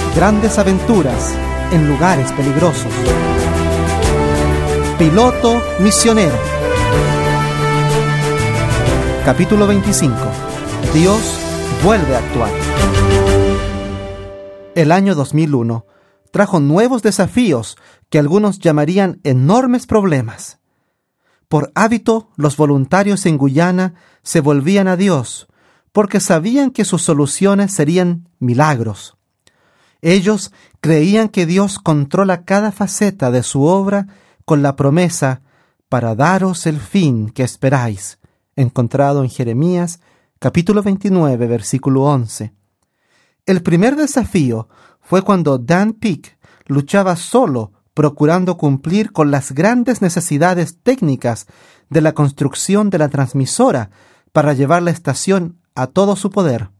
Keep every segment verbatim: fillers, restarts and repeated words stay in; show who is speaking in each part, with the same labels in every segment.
Speaker 1: grandes aventuras en lugares peligrosos. Piloto misionero. Capítulo veinticinco. Dios vuelve a actuar. El año dos mil uno trajo nuevos desafíos que algunos llamarían enormes problemas. Por hábito, los voluntarios en Guyana se volvían a Dios, porque sabían que sus soluciones serían milagros. Ellos creían que Dios controla cada faceta de su obra con la promesa para daros el fin que esperáis, encontrado en Jeremías capítulo veintinueve, versículo once. El primer desafío fue cuando Dan Peak luchaba solo procurando cumplir con las grandes necesidades técnicas de la construcción de la transmisora para llevar la estación a todo su poder.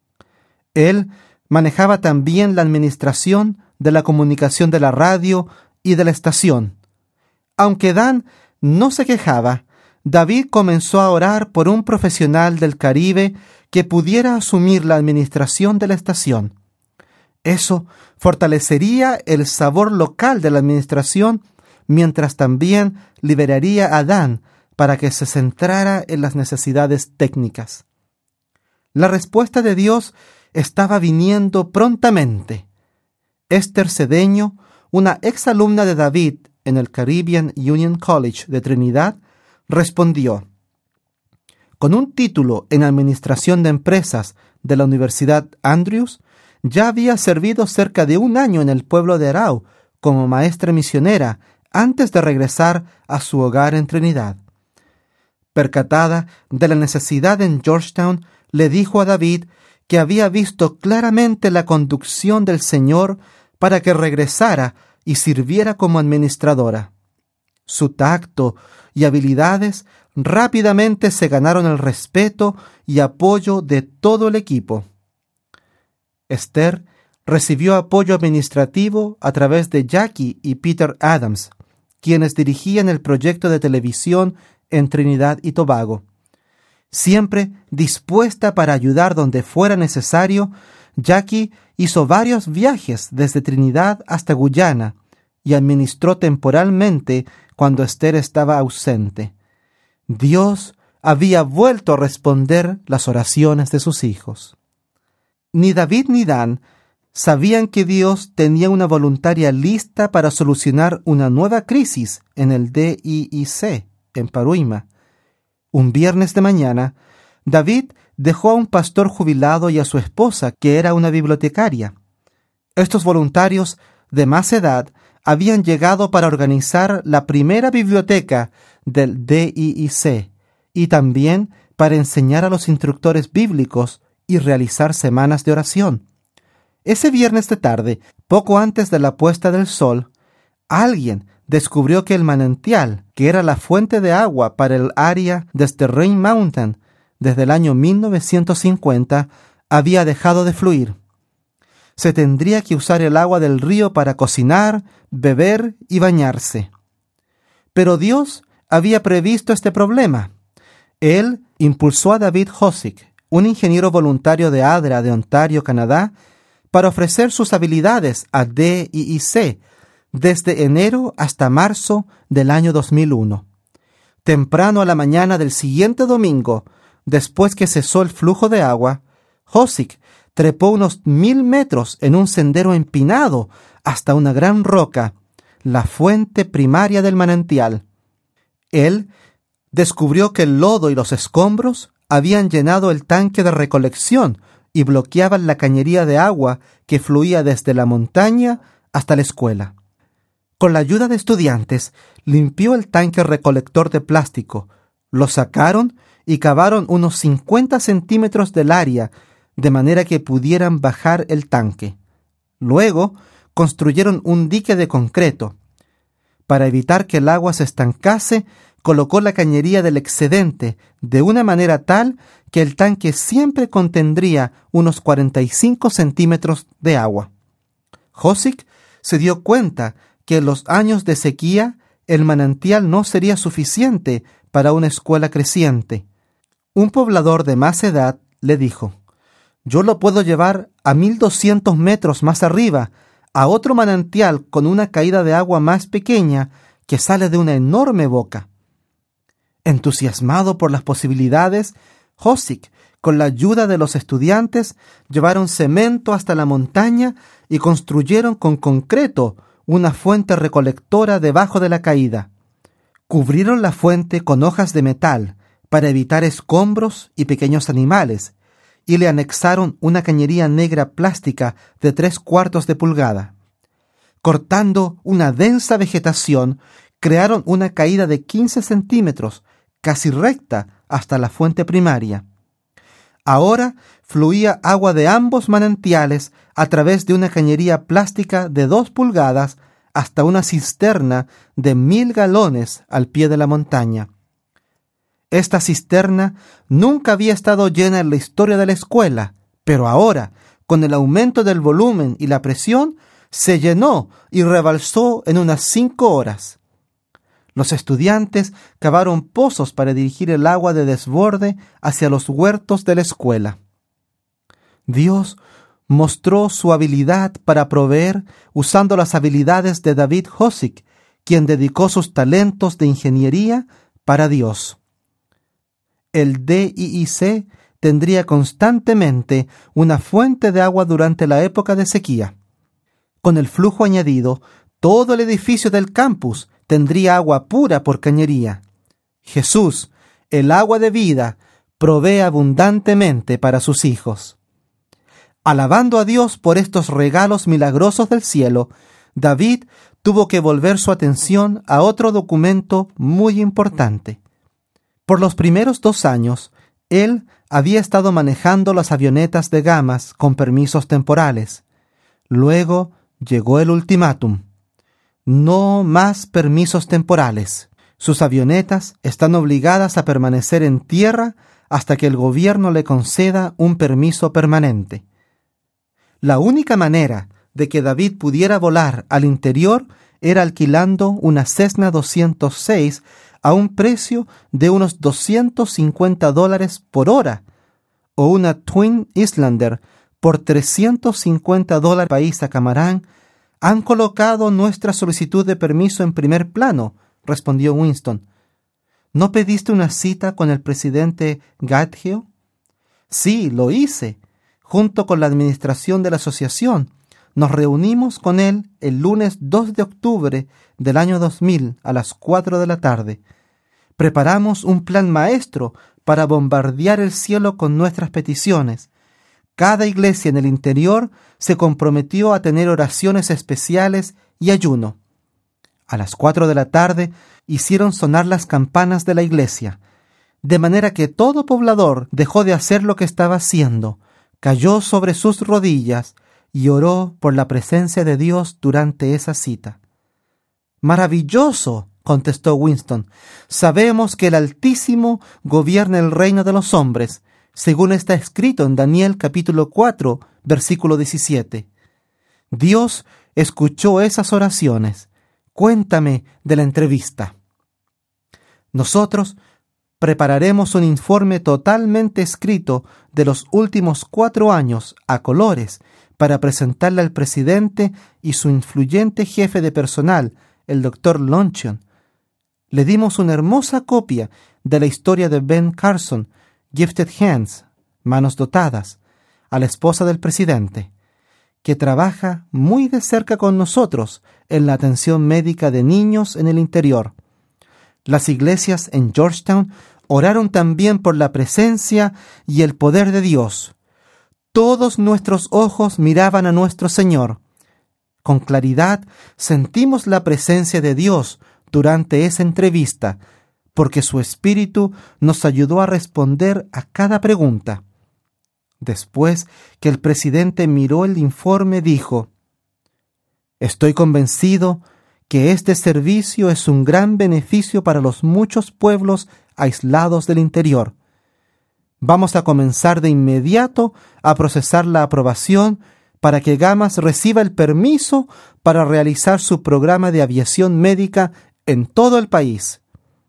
Speaker 1: Él manejaba también la administración de la comunicación de la radio y de la estación. Aunque Dan no se quejaba, David comenzó a orar por un profesional del Caribe que pudiera asumir la administración de la estación. Eso fortalecería el sabor local de la administración, mientras también liberaría a Dan para que se centrara en las necesidades técnicas. La respuesta de Dios estaba viniendo prontamente. Esther Cedeño, una exalumna de David en el Caribbean Union College de Trinidad, respondió: con un título en Administración de Empresas de la Universidad Andrews, ya había servido cerca de un año en el pueblo de Arau como maestra misionera antes de regresar a su hogar en Trinidad. Percatada de la necesidad en Georgetown, le dijo a David que había visto claramente la conducción del Señor para que regresara y sirviera como administradora. Su tacto y habilidades rápidamente se ganaron el respeto y apoyo de todo el equipo. Esther recibió apoyo administrativo a través de Jackie y Peter Adams, quienes dirigían el proyecto de televisión en Trinidad y Tobago. Siempre dispuesta para ayudar donde fuera necesario, Jackie hizo varios viajes desde Trinidad hasta Guyana y administró temporalmente cuando Esther estaba ausente. Dios había vuelto a responder las oraciones de sus hijos. Ni David ni Dan sabían que Dios tenía una voluntaria lista para solucionar una nueva crisis en el D I I C, en Paruima. Un viernes de mañana, David dejó a un pastor jubilado y a su esposa, que era una bibliotecaria. Estos voluntarios de más edad habían llegado para organizar la primera biblioteca del D I I C y también para enseñar a los instructores bíblicos y realizar semanas de oración. Ese viernes de tarde, poco antes de la puesta del sol, alguien descubrió que el manantial, que era la fuente de agua para el área desde Rain Mountain desde el año mil novecientos cincuenta, había dejado de fluir. Se tendría que usar el agua del río para cocinar, beber y bañarse. Pero Dios había previsto este problema. Él impulsó a David Hosick, un ingeniero voluntario de A D R A de Ontario, Canadá, para ofrecer sus habilidades a D I I C desde enero hasta marzo del año dos mil uno. Temprano a la mañana del siguiente domingo, después que cesó el flujo de agua, Hosick trepó unos mil metros en un sendero empinado hasta una gran roca, la fuente primaria del manantial. Él descubrió que el lodo y los escombros habían llenado el tanque de recolección y bloqueaban la cañería de agua que fluía desde la montaña hasta la escuela. Con la ayuda de estudiantes, limpió el tanque recolector de plástico, lo sacaron y cavaron unos cincuenta centímetros del área, de manera que pudieran bajar el tanque. Luego, construyeron un dique de concreto. Para evitar que el agua se estancase, colocó la cañería del excedente de una manera tal que el tanque siempre contendría unos cuarenta y cinco centímetros de agua. Hosick se dio cuenta que en los años de sequía el manantial no sería suficiente para una escuela creciente. Un poblador de más edad le dijo: Yo lo puedo llevar a mil doscientos metros más arriba, a otro manantial con una caída de agua más pequeña que sale de una enorme boca. Entusiasmado por las posibilidades, Hosick, con la ayuda de los estudiantes, llevaron cemento hasta la montaña y construyeron con concreto una fuente recolectora debajo de la caída. Cubrieron la fuente con hojas de metal para evitar escombros y pequeños animales, y le anexaron una cañería negra plástica de tres cuartos de pulgada. Cortando una densa vegetación, crearon una caída de quince centímetros, casi recta hasta la fuente primaria. Ahora fluía agua de ambos manantiales a través de una cañería plástica de dos pulgadas hasta una cisterna de mil galones al pie de la montaña. Esta cisterna nunca había estado llena en la historia de la escuela, pero ahora, con el aumento del volumen y la presión, se llenó y rebalsó en unas cinco horas. Los estudiantes cavaron pozos para dirigir el agua de desborde hacia los huertos de la escuela. Dios mostró su habilidad para proveer usando las habilidades de David Hosick, quien dedicó sus talentos de ingeniería para Dios. El D I I C tendría constantemente una fuente de agua durante la época de sequía. Con el flujo añadido, todo el edificio del campus tendría agua pura por cañería. Jesús, el agua de vida, provee abundantemente para sus hijos. Alabando a Dios por estos regalos milagrosos del cielo, David tuvo que volver su atención a otro documento muy importante. Por los primeros dos años, él había estado manejando las avionetas de Gamas con permisos temporales. Luego llegó el ultimátum. No más permisos temporales. Sus avionetas están obligadas a permanecer en tierra hasta que el gobierno le conceda un permiso permanente. La única manera de que David pudiera volar al interior era alquilando una Cessna doscientos seis a un precio de unos doscientos cincuenta dólares por hora, o una Twin Islander por trescientos cincuenta dólares. País a Camarán han colocado nuestra solicitud de permiso en primer plano, respondió Winston. ¿No pediste una cita con el presidente Gadgeo? Sí, lo hice, junto con la administración de la asociación. Nos reunimos con él el lunes dos de octubre del año dos mil a las cuatro de la tarde. Preparamos un plan maestro para bombardear el cielo con nuestras peticiones. Cada iglesia en el interior se comprometió a tener oraciones especiales y ayuno. A las cuatro de la tarde hicieron sonar las campanas de la iglesia, de manera que todo poblador dejó de hacer lo que estaba haciendo, cayó sobre sus rodillas y oró por la presencia de Dios durante esa cita. ¡Maravilloso!, contestó Winston. Sabemos que el Altísimo gobierna el reino de los hombres, según está escrito en Daniel capítulo cuatro, versículo diecisiete. Dios escuchó esas oraciones. Cuéntame de la entrevista. Nosotros prepararemos un informe totalmente escrito de los últimos cuatro años a colores para presentarle al presidente y su influyente jefe de personal, el doctor Lonchion. Le dimos una hermosa copia de la historia de Ben Carson, Gifted Hands, Manos Dotadas, a la esposa del presidente, que trabaja muy de cerca con nosotros en la atención médica de niños en el interior. Las iglesias en Georgetown oraron también por la presencia y el poder de Dios. Todos nuestros ojos miraban a nuestro Señor. Con claridad sentimos la presencia de Dios durante esa entrevista, porque su Espíritu nos ayudó a responder a cada pregunta. Después que el presidente miró el informe, dijo: Estoy convencido que este servicio es un gran beneficio para los muchos pueblos aislados del interior. Vamos a comenzar de inmediato a procesar la aprobación para que Gamas reciba el permiso para realizar su programa de aviación médica en todo el país.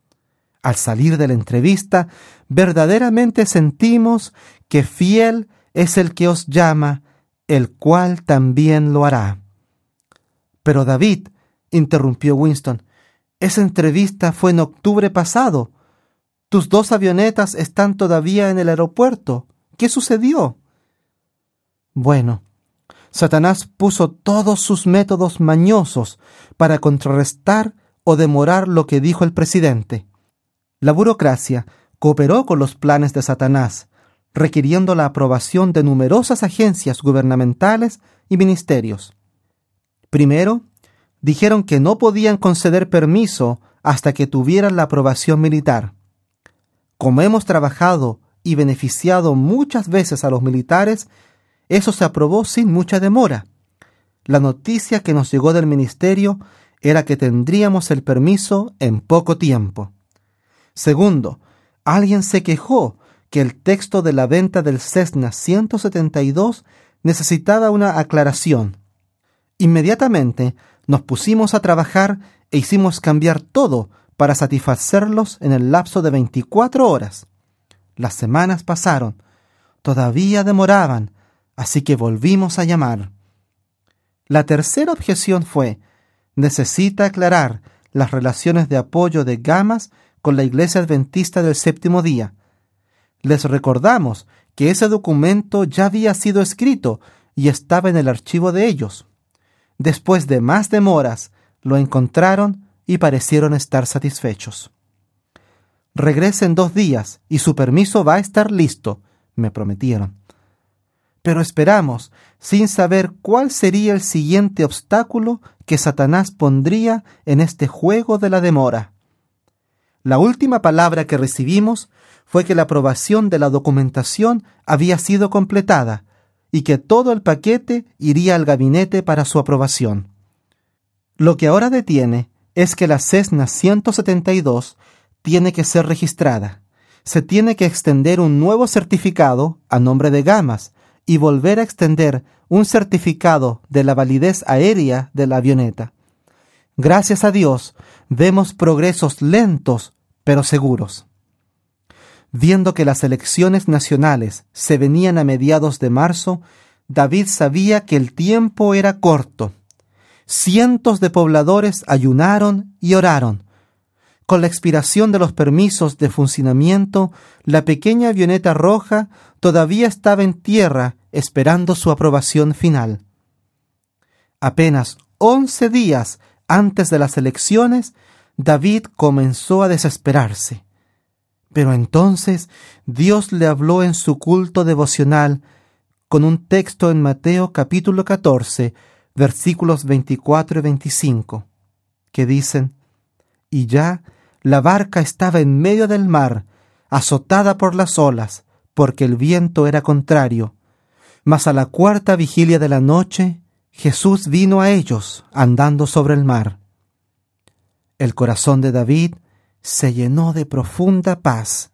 Speaker 1: Al salir de la entrevista, verdaderamente sentimos que fiel es el que os llama, el cual también lo hará. Pero David, interrumpió Winston, esa entrevista fue en octubre pasado. Tus dos avionetas están todavía en el aeropuerto. ¿Qué sucedió? Bueno, Satanás puso todos sus métodos mañosos para contrarrestar o demorar lo que dijo el presidente. La burocracia cooperó con los planes de Satanás, requiriendo la aprobación de numerosas agencias gubernamentales y ministerios. Primero, dijeron que no podían conceder permiso hasta que tuvieran la aprobación militar. Como hemos trabajado y beneficiado muchas veces a los militares, eso se aprobó sin mucha demora. La noticia que nos llegó del ministerio era que tendríamos el permiso en poco tiempo. Segundo, alguien se quejó que el texto de la venta del Cessna ciento setenta y dos necesitaba una aclaración. Inmediatamente nos pusimos a trabajar e hicimos cambiar todo para satisfacerlos en el lapso de veinticuatro horas. Las semanas pasaron, todavía demoraban, así que volvimos a llamar. La tercera objeción fue: necesita aclarar las relaciones de apoyo de Gamas con la Iglesia Adventista del Séptimo Día. Les recordamos que ese documento ya había sido escrito y estaba en el archivo de ellos. Después de más demoras, lo encontraron y parecieron estar satisfechos. Regrese en dos días y su permiso va a estar listo, me prometieron. Pero esperamos, sin saber cuál sería el siguiente obstáculo que Satanás pondría en este juego de la demora. La última palabra que recibimos fue que la aprobación de la documentación había sido completada y que todo el paquete iría al gabinete para su aprobación. Lo que ahora detiene es que la Cessna ciento setenta y dos tiene que ser registrada. Se tiene que extender un nuevo certificado a nombre de Gamas y volver a extender un certificado de la validez aérea de la avioneta. Gracias a Dios, vemos progresos lentos, pero seguros. Viendo que las elecciones nacionales se venían a mediados de marzo, David sabía que el tiempo era corto. Cientos de pobladores ayunaron y oraron. Con la expiración de los permisos de funcionamiento, la pequeña avioneta roja todavía estaba en tierra esperando su aprobación final. Apenas once días antes de las elecciones, David comenzó a desesperarse. Pero entonces Dios le habló en su culto devocional con un texto en Mateo capítulo catorce, versículos veinticuatro y veinticinco, que dicen: «Y ya la barca estaba en medio del mar, azotada por las olas, porque el viento era contrario. Mas a la cuarta vigilia de la noche, Jesús vino a ellos andando sobre el mar». El corazón de David se llenó de profunda paz.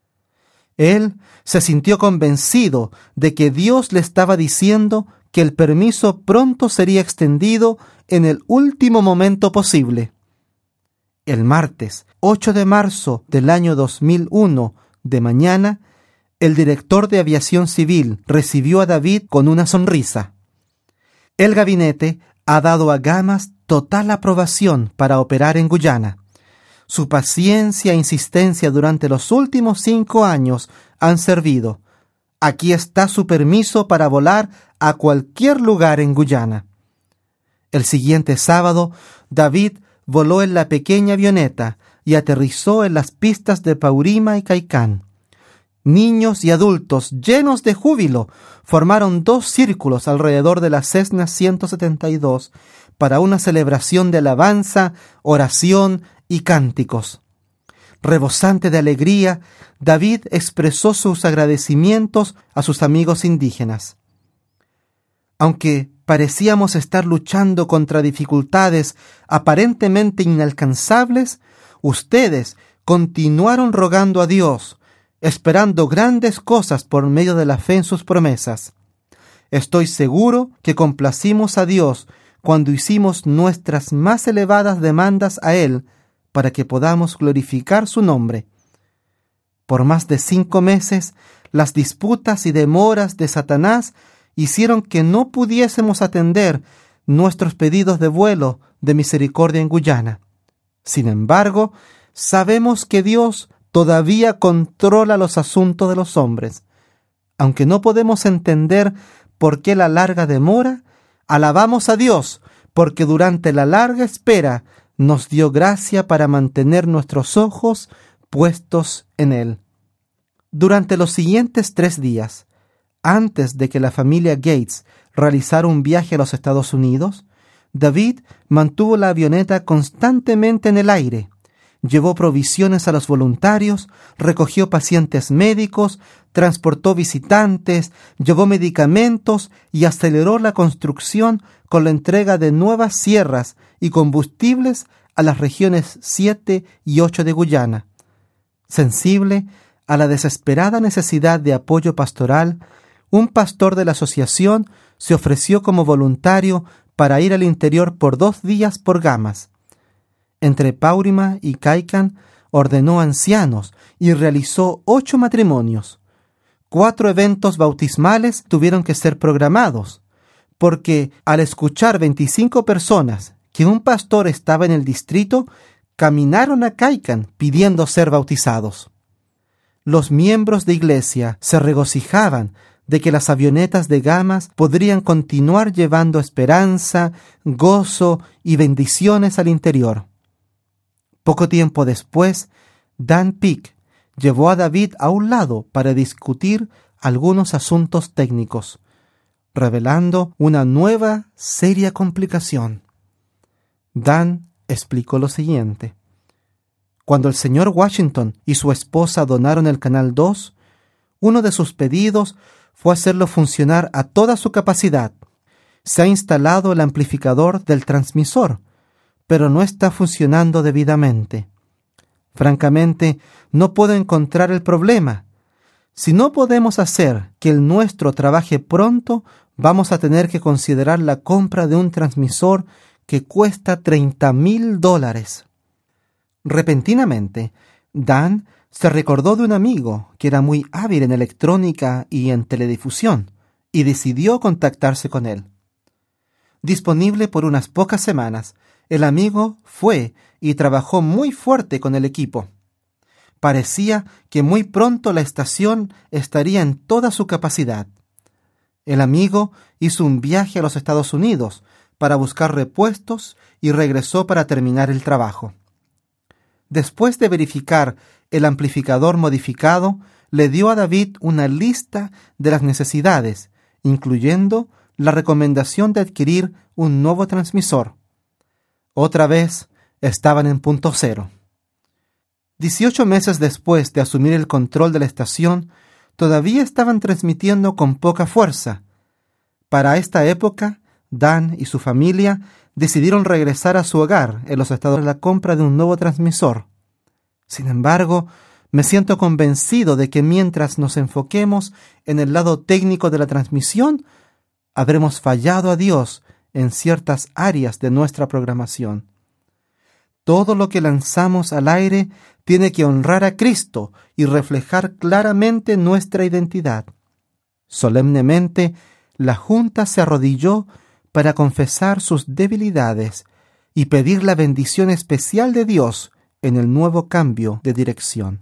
Speaker 1: Él se sintió convencido de que Dios le estaba diciendo que el permiso pronto sería extendido en el último momento posible. El martes ocho de marzo del año dos mil uno, de mañana, el director de aviación civil recibió a David con una sonrisa. El gabinete ha dado a Gamas total aprobación para operar en Guyana. Su paciencia e insistencia durante los últimos cinco años han servido. Aquí está su permiso para volar a cualquier lugar en Guyana. El siguiente sábado, David voló en la pequeña avioneta y aterrizó en las pistas de Paurima y Caicán. Niños y adultos, llenos de júbilo, formaron dos círculos alrededor de la Cessna ciento setenta y dos para una celebración de alabanza, oración y cánticos. Rebosante de alegría, David expresó sus agradecimientos a sus amigos indígenas. Aunque parecíamos estar luchando contra dificultades aparentemente inalcanzables, ustedes continuaron rogando a Dios, esperando grandes cosas por medio de la fe en sus promesas. Estoy seguro que complacimos a Dios cuando hicimos nuestras más elevadas demandas a Él para que podamos glorificar su nombre. Por más de cinco meses, las disputas y demoras de Satanás hicieron que no pudiésemos atender nuestros pedidos de vuelo de misericordia en Guyana. Sin embargo, sabemos que Dios todavía controla los asuntos de los hombres. Aunque no podemos entender por qué la larga demora, alabamos a Dios, porque durante la larga espera nos dio gracia para mantener nuestros ojos puestos en Él. Durante los siguientes tres días, antes de que la familia Gates realizara un viaje a los Estados Unidos, David mantuvo la avioneta constantemente en el aire. Llevó provisiones a los voluntarios, recogió pacientes médicos, transportó visitantes, llevó medicamentos y aceleró la construcción con la entrega de nuevas sierras y combustibles a las regiones siete y ocho de Guyana. Sensible a la desesperada necesidad de apoyo pastoral, un pastor de la asociación se ofreció como voluntario para ir al interior por dos días por Gamas. Entre Paurima y Kaikan ordenó ancianos y realizó ocho matrimonios. Cuatro eventos bautismales tuvieron que ser programados, porque al escuchar veinticinco personas que un pastor estaba en el distrito, caminaron a Kaikan pidiendo ser bautizados. Los miembros de iglesia se regocijaban de que las avionetas de Gamas podrían continuar llevando esperanza, gozo y bendiciones al interior. Poco tiempo después, Dan Peake llevó a David a un lado para discutir algunos asuntos técnicos, revelando una nueva, seria complicación. Dan explicó lo siguiente. Cuando el señor Washington y su esposa donaron el Canal dos, uno de sus pedidos fue hacerlo funcionar a toda su capacidad. Se ha instalado el amplificador del transmisor, pero no está funcionando debidamente. Francamente, no puedo encontrar el problema. Si no podemos hacer que el nuestro trabaje pronto, vamos a tener que considerar la compra de un transmisor que cuesta treinta mil dólares. Repentinamente, Dan se recordó de un amigo que era muy hábil en electrónica y en teledifusión, y decidió contactarse con él. Disponible por unas pocas semanas, el amigo fue y trabajó muy fuerte con el equipo. Parecía que muy pronto la estación estaría en toda su capacidad. El amigo hizo un viaje a los Estados Unidos para buscar repuestos y regresó para terminar el trabajo. Después de verificar el amplificador modificado, le dio a David una lista de las necesidades, incluyendo la recomendación de adquirir un nuevo transmisor. Otra vez estaban en punto cero. Dieciocho meses después de asumir el control de la estación, todavía estaban transmitiendo con poca fuerza. Para esta época, Dan y su familia decidieron regresar a su hogar en los Estados Unidos a la compra de un nuevo transmisor. Sin embargo, me siento convencido de que mientras nos enfoquemos en el lado técnico de la transmisión, habremos fallado a Dios en ciertas áreas de nuestra programación. Todo lo que lanzamos al aire tiene que honrar a Cristo y reflejar claramente nuestra identidad. Solemnemente, la Junta se arrodilló para confesar sus debilidades y pedir la bendición especial de Dios en el nuevo cambio de dirección.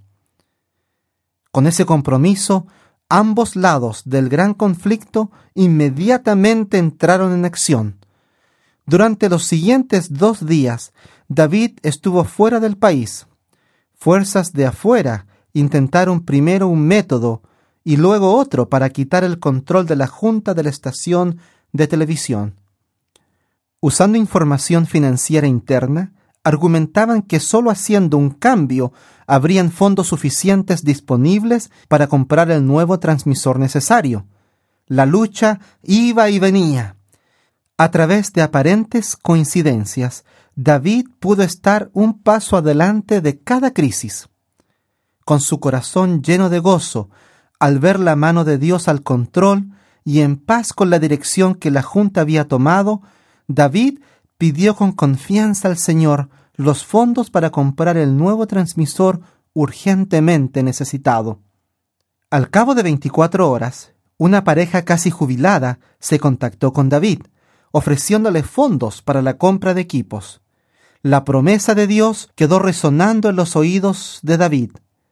Speaker 1: Con ese compromiso, ambos lados del gran conflicto inmediatamente entraron en acción. Durante los siguientes dos días, David estuvo fuera del país. Fuerzas de afuera intentaron primero un método y luego otro para quitar el control de la junta de la estación de televisión. Usando información financiera interna, argumentaban que solo haciendo un cambio habrían fondos suficientes disponibles para comprar el nuevo transmisor necesario. La lucha iba y venía. A través de aparentes coincidencias, David pudo estar un paso adelante de cada crisis. Con su corazón lleno de gozo, al ver la mano de Dios al control y en paz con la dirección que la Junta había tomado, David pidió con confianza al Señor los fondos para comprar el nuevo transmisor urgentemente necesitado. Al cabo de veinticuatro horas, una pareja casi jubilada se contactó con David, ofreciéndole fondos para la compra de equipos. La promesa de Dios quedó resonando en los oídos de David.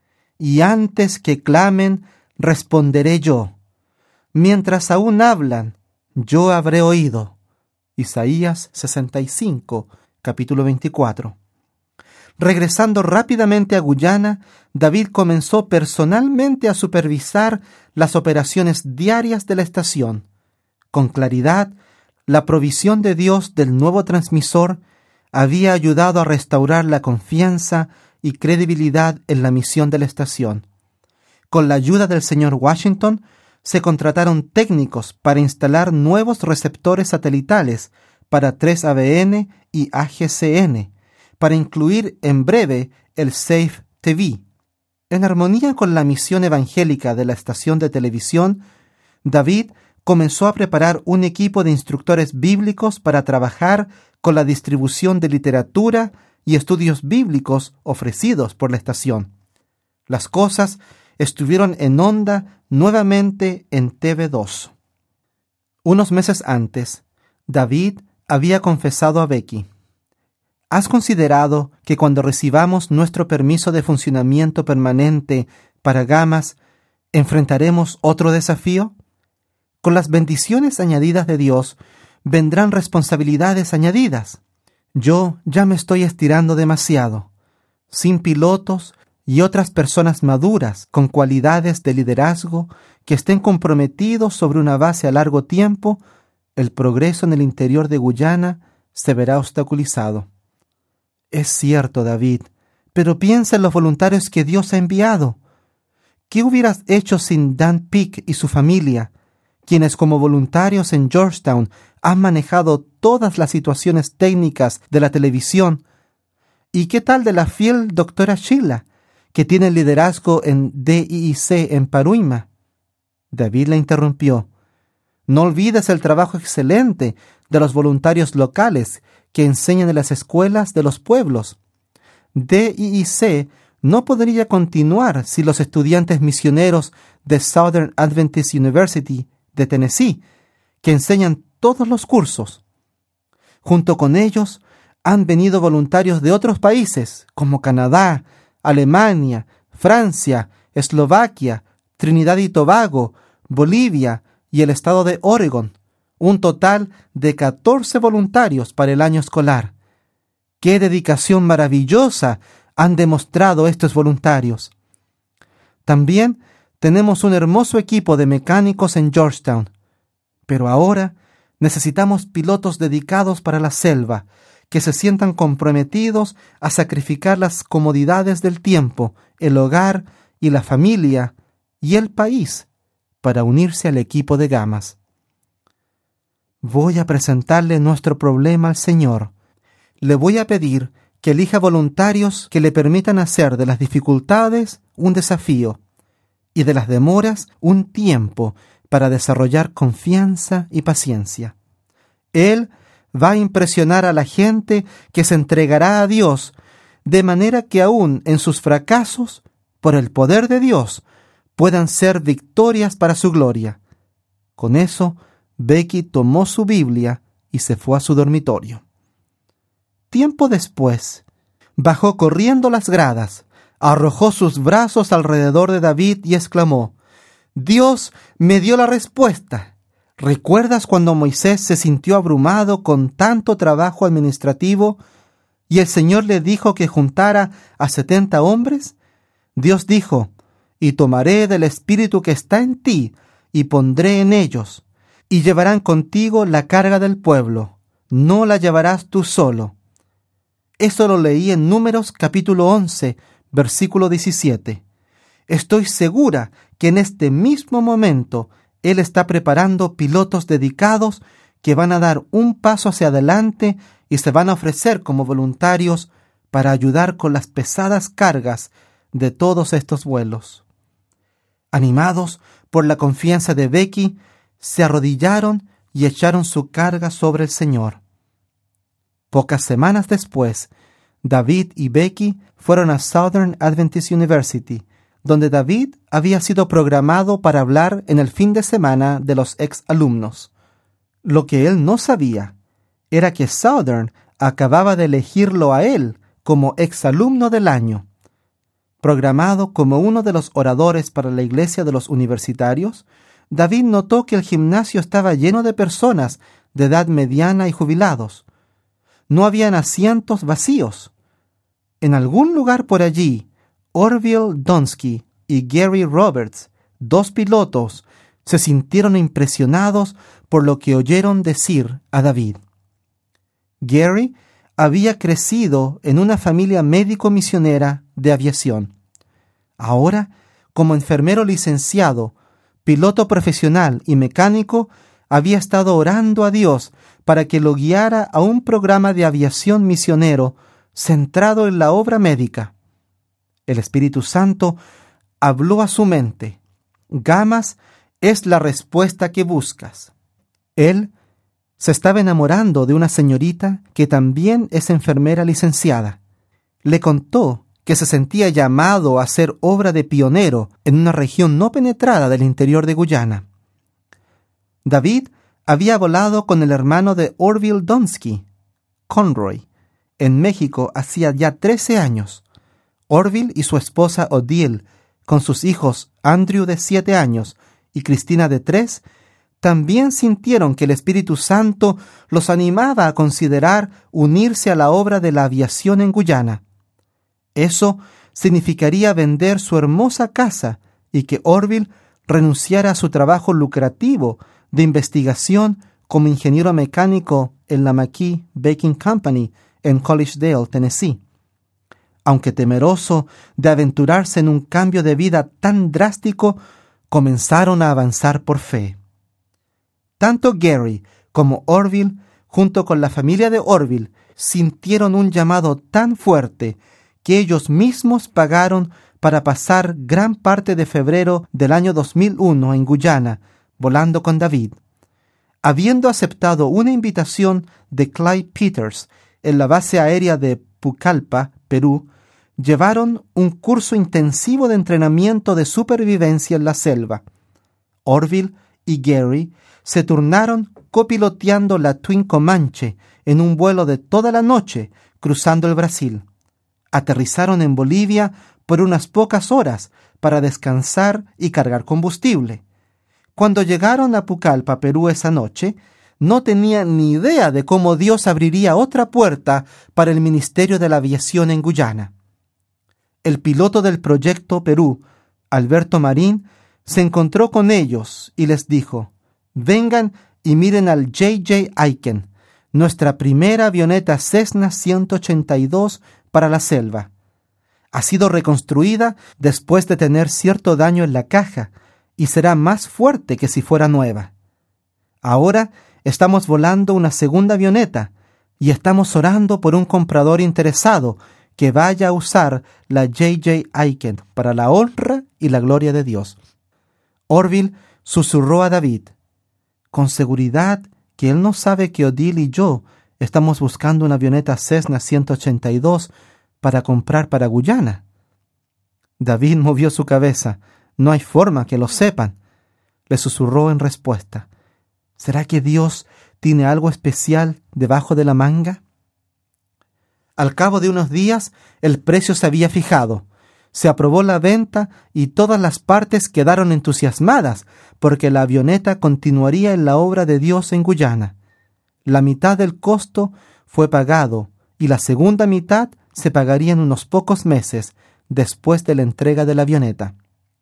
Speaker 1: Y antes que clamen, responderé yo. Mientras aún hablan, yo habré oído. Isaías sesenta y cinco, capítulo veinticuatro. Regresando rápidamente a Guyana, David comenzó personalmente a supervisar las operaciones diarias de la estación. Con claridad, la provisión de Dios del nuevo transmisor había ayudado a restaurar la confianza y credibilidad en la misión de la estación. Con la ayuda del señor Washington, se contrataron técnicos para instalar nuevos receptores satelitales para tres A B N y A G C N, para incluir en breve el Safe T V. En armonía con la misión evangélica de la estación de televisión, David comenzó a preparar un equipo de instructores bíblicos para trabajar con la distribución de literatura y estudios bíblicos ofrecidos por la estación. Las cosas estuvieron en onda nuevamente en T V dos. Unos meses antes, David había confesado a Becky: ¿has considerado que cuando recibamos nuestro permiso de funcionamiento permanente para Gamas, enfrentaremos otro desafío? Con las bendiciones añadidas de Dios, vendrán responsabilidades añadidas. Yo ya me estoy estirando demasiado. Sin pilotos y otras personas maduras con cualidades de liderazgo que estén comprometidos sobre una base a largo tiempo, el progreso en el interior de Guyana se verá obstaculizado. Es cierto, David, pero piensa en los voluntarios que Dios ha enviado. ¿Qué hubieras hecho sin Dan Peake y su familia, quienes como voluntarios en Georgetown han manejado todas las situaciones técnicas de la televisión? ¿Y qué tal de la fiel doctora Sheila, que tiene el liderazgo en D I I C en Paruima? David la interrumpió. No olvides el trabajo excelente de los voluntarios locales que enseñan en las escuelas de los pueblos. D I I C no podría continuar si los estudiantes misioneros de Southern Adventist University de Tennessee, que enseñan todos los cursos. Junto con ellos han venido voluntarios de otros países como Canadá, Alemania, Francia, Eslovaquia, Trinidad y Tobago, Bolivia y el estado de Oregon, un total de catorce voluntarios para el año escolar. ¡Qué dedicación maravillosa han demostrado estos voluntarios! También tenemos un hermoso equipo de mecánicos en Georgetown, pero ahora necesitamos pilotos dedicados para la selva, que se sientan comprometidos a sacrificar las comodidades del tiempo, el hogar y la familia y el país para unirse al equipo de Gamas. Voy a presentarle nuestro problema al Señor. Le voy a pedir que elija voluntarios que le permitan hacer de las dificultades un desafío y de las demoras un tiempo para desarrollar confianza y paciencia. Él va a impresionar a la gente que se entregará a Dios, de manera que aún en sus fracasos, por el poder de Dios, puedan ser victorias para su gloria. Con eso, Becky tomó su Biblia y se fue a su dormitorio. Tiempo después, bajó corriendo las gradas, arrojó sus brazos alrededor de David y exclamó: «Dios me dio la respuesta. ¿Recuerdas cuando Moisés se sintió abrumado con tanto trabajo administrativo y el Señor le dijo que juntara a setenta hombres? Dios dijo: y tomaré del espíritu que está en ti y pondré en ellos, y llevarán contigo la carga del pueblo. No la llevarás tú solo». Eso lo leí en Números capítulo once, versículo diecisiete. Estoy segura que en este mismo momento Él está preparando pilotos dedicados que van a dar un paso hacia adelante y se van a ofrecer como voluntarios para ayudar con las pesadas cargas de todos estos vuelos. Animados por la confianza de Becky, se arrodillaron y echaron su carga sobre el Señor. Pocas semanas después, David y Becky fueron a Southern Adventist University, donde David había sido programado para hablar en el fin de semana de los ex alumnos. Lo que él no sabía era que Southern acababa de elegirlo a él como exalumno del año. Programado como uno de los oradores para la iglesia de los universitarios, David notó que el gimnasio estaba lleno de personas de edad mediana y jubilados. No habían asientos vacíos. En algún lugar por allí, Orville Donsky y Gary Roberts, dos pilotos, se sintieron impresionados por lo que oyeron decir a David. Gary había crecido en una familia médico-misionera de aviación. Ahora, como enfermero licenciado, piloto profesional y mecánico, había estado orando a Dios para que lo guiara a un programa de aviación misionero centrado en la obra médica. El Espíritu Santo habló a su mente. Gamas es la respuesta que buscas. Él se estaba enamorando de una señorita que también es enfermera licenciada. Le contó que se sentía llamado a hacer obra de pionero en una región no penetrada del interior de Guyana. David había volado con el hermano de Orville Donsky, Conroy, en México hacía ya trece años. Orville y su esposa Odile, con sus hijos Andrew de siete años y Cristina de tres, también sintieron que el Espíritu Santo los animaba a considerar unirse a la obra de la aviación en Guyana. Eso significaría vender su hermosa casa y que Orville renunciara a su trabajo lucrativo de investigación como ingeniero mecánico en la McKee Baking Company en Collegedale, Tennessee. Aunque temeroso de aventurarse en un cambio de vida tan drástico, comenzaron a avanzar por fe. Tanto Gary como Orville, junto con la familia de Orville, sintieron un llamado tan fuerte que ellos mismos pagaron para pasar gran parte de febrero del año dos mil uno en Guyana, volando con David. Habiendo aceptado una invitación de Clyde Peters en la base aérea de Pucallpa, Perú, llevaron un curso intensivo de entrenamiento de supervivencia en la selva. Orville y Gary se turnaron copiloteando la Twin Comanche en un vuelo de toda la noche cruzando el Brasil. Aterrizaron en Bolivia por unas pocas horas para descansar y cargar combustible. Cuando llegaron a Pucallpa, Perú esa noche, no tenían ni idea de cómo Dios abriría otra puerta para el Ministerio de la Aviación en Guyana. El piloto del Proyecto Perú, Alberto Marín, se encontró con ellos y les dijo: «Vengan y miren al J J Aiken, nuestra primera avioneta Cessna ciento ochenta y dos para la selva. Ha sido reconstruida después de tener cierto daño en la caja y será más fuerte que si fuera nueva. Ahora estamos volando una segunda avioneta y estamos orando por un comprador interesado que vaya a usar la J J Aiken para la honra y la gloria de Dios». Orville susurró a David: «Con seguridad que él no sabe que Odile y yo estamos buscando una avioneta Cessna ciento ochenta y dos para comprar para Guyana». David movió su cabeza. «No hay forma que lo sepan», le susurró en respuesta. «¿Será que Dios tiene algo especial debajo de la manga?». Al cabo de unos días, el precio se había fijado. Se aprobó la venta y todas las partes quedaron entusiasmadas porque la avioneta continuaría en la obra de Dios en Guyana. La mitad del costo fue pagado y la segunda mitad se pagaría en unos pocos meses después de la entrega de la avioneta.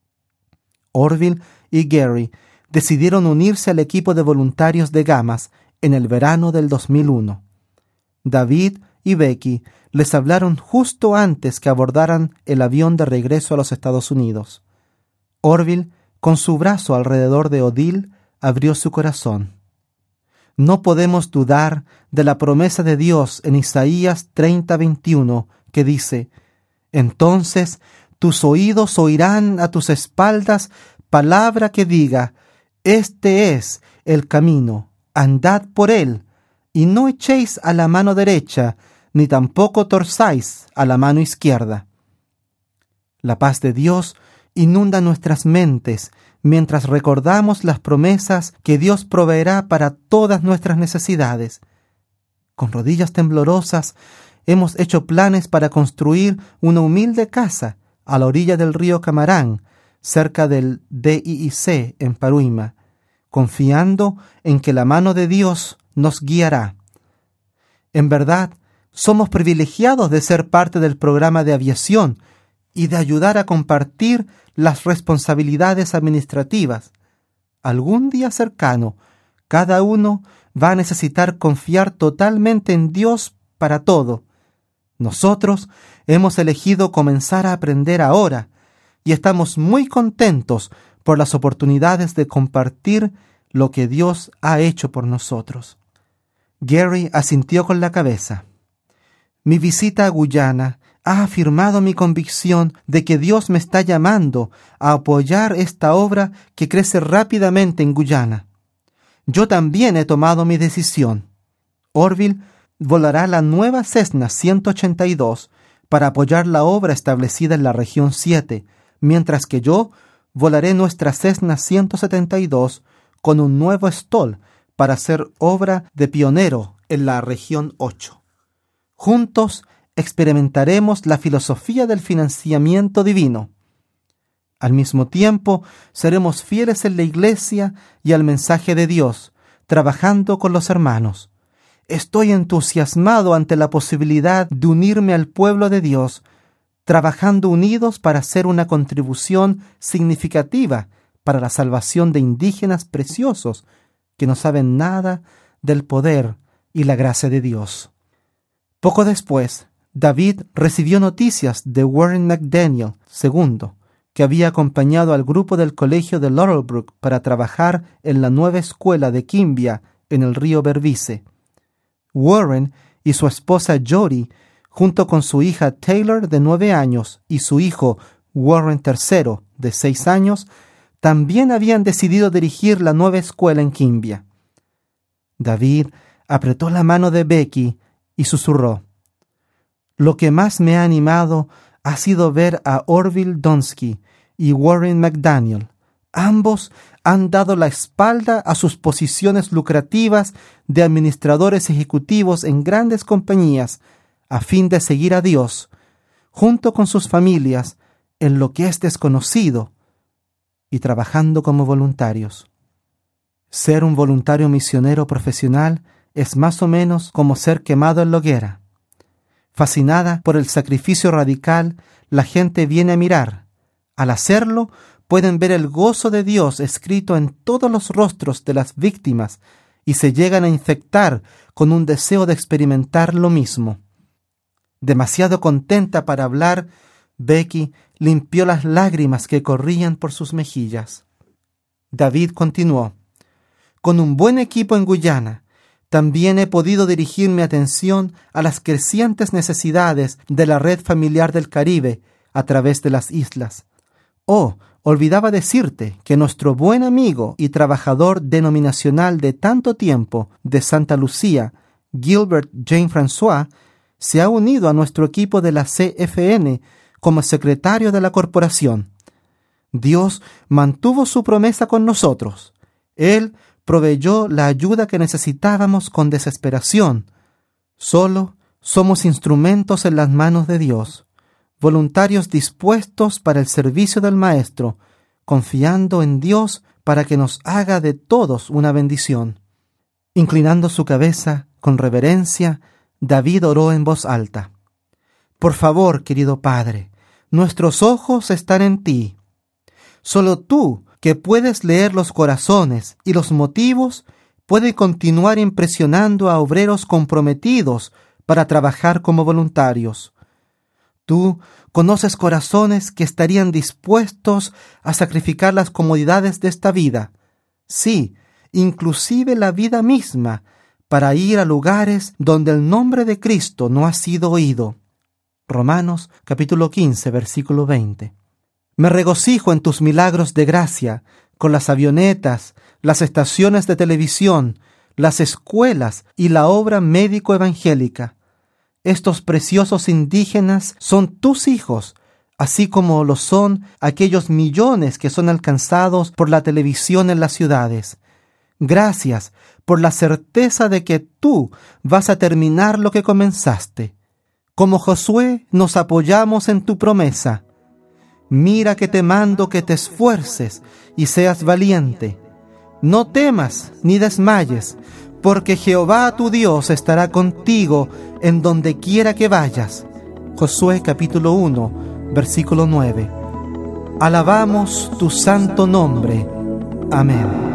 Speaker 1: Orville y Gary decidieron unirse al equipo de voluntarios de Gamas en el verano del dos mil uno. David y Becky les hablaron justo antes que abordaran el avión de regreso a los Estados Unidos. Orville, con su brazo alrededor de Odile, abrió su corazón. No podemos dudar de la promesa de Dios en Isaías treinta veintiuno, que dice: «Entonces tus oídos oirán a tus espaldas palabra que diga: este es el camino, andad por él, y no echéis a la mano derecha, ni tampoco torzáis a la mano izquierda». La paz de Dios inunda nuestras mentes mientras recordamos las promesas que Dios proveerá para todas nuestras necesidades. Con rodillas temblorosas hemos hecho planes para construir una humilde casa a la orilla del río Camarán, cerca del D I I C en Paruima, confiando en que la mano de Dios nos guiará. En verdad, somos privilegiados de ser parte del programa de aviación y de ayudar a compartir las responsabilidades administrativas. Algún día cercano, cada uno va a necesitar confiar totalmente en Dios para todo. Nosotros hemos elegido comenzar a aprender ahora y estamos muy contentos por las oportunidades de compartir lo que Dios ha hecho por nosotros. Gary asintió con la cabeza. Mi visita a Guyana ha afirmado mi convicción de que Dios me está llamando a apoyar esta obra que crece rápidamente en Guyana. Yo también he tomado mi decisión. Orville volará la nueva Cessna ciento ochenta y dos para apoyar la obra establecida en la región siete, mientras que yo volaré nuestra Cessna ciento setenta y dos con un nuevo Stoll para hacer obra de pionero en la región ocho. Juntos experimentaremos la filosofía del financiamiento divino. Al mismo tiempo, seremos fieles en la iglesia y al mensaje de Dios, trabajando con los hermanos. Estoy entusiasmado ante la posibilidad de unirme al pueblo de Dios, trabajando unidos para hacer una contribución significativa para la salvación de indígenas preciosos que no saben nada del poder y la gracia de Dios. Poco después, David recibió noticias de Warren McDaniel segundo, que había acompañado al grupo del colegio de Laurelbrook para trabajar en la nueva escuela de Kimbia en el río Berbice. Warren y su esposa Jody, junto con su hija Taylor de nueve años y su hijo Warren tercero de seis años, también habían decidido dirigir la nueva escuela en Kimbia. David apretó la mano de Becky y susurró: Lo que más me ha animado ha sido ver a Orville Donsky y Warren McDaniel. Ambos han dado la espalda a sus posiciones lucrativas de administradores ejecutivos en grandes compañías a fin de seguir a Dios, junto con sus familias, en lo que es desconocido y trabajando como voluntarios. Ser un voluntario misionero profesional es más o menos como ser quemado en la hoguera. Fascinada por el sacrificio radical, la gente viene a mirar. Al hacerlo, pueden ver el gozo de Dios escrito en todos los rostros de las víctimas y se llegan a infectar con un deseo de experimentar lo mismo. Demasiado contenta para hablar, Becky limpió las lágrimas que corrían por sus mejillas. David continuó: Con un buen equipo en Guyana, también he podido dirigir mi atención a las crecientes necesidades de la red familiar del Caribe a través de las islas. Oh, olvidaba decirte que nuestro buen amigo y trabajador denominacional de tanto tiempo de Santa Lucía, Gilbert Jean-François, se ha unido a nuestro equipo de la C F N como secretario de la corporación. Dios mantuvo su promesa con nosotros. Él proveyó la ayuda que necesitábamos con desesperación. Solo somos instrumentos en las manos de Dios, voluntarios dispuestos para el servicio del Maestro, confiando en Dios para que nos haga de todos una bendición. Inclinando su cabeza con reverencia, David oró en voz alta: Por favor, querido Padre, nuestros ojos están en ti. Solo tú, que puedes leer los corazones y los motivos, puedes continuar impresionando a obreros comprometidos para trabajar como voluntarios. Tú conoces corazones que estarían dispuestos a sacrificar las comodidades de esta vida, sí, inclusive la vida misma, para ir a lugares donde el nombre de Cristo no ha sido oído. Romanos capítulo quince, versículo veinte. Me regocijo en tus milagros de gracia, con las avionetas, las estaciones de televisión, las escuelas y la obra médico-evangélica. Estos preciosos indígenas son tus hijos, así como lo son aquellos millones que son alcanzados por la televisión en las ciudades. Gracias por la certeza de que tú vas a terminar lo que comenzaste. Como Josué, nos apoyamos en tu promesa. Mira que te mando que te esfuerces y seas valiente. No temas ni desmayes, porque Jehová tu Dios estará contigo en donde quiera que vayas. Josué capítulo uno, versículo nueve. Alabamos tu santo nombre. Amén.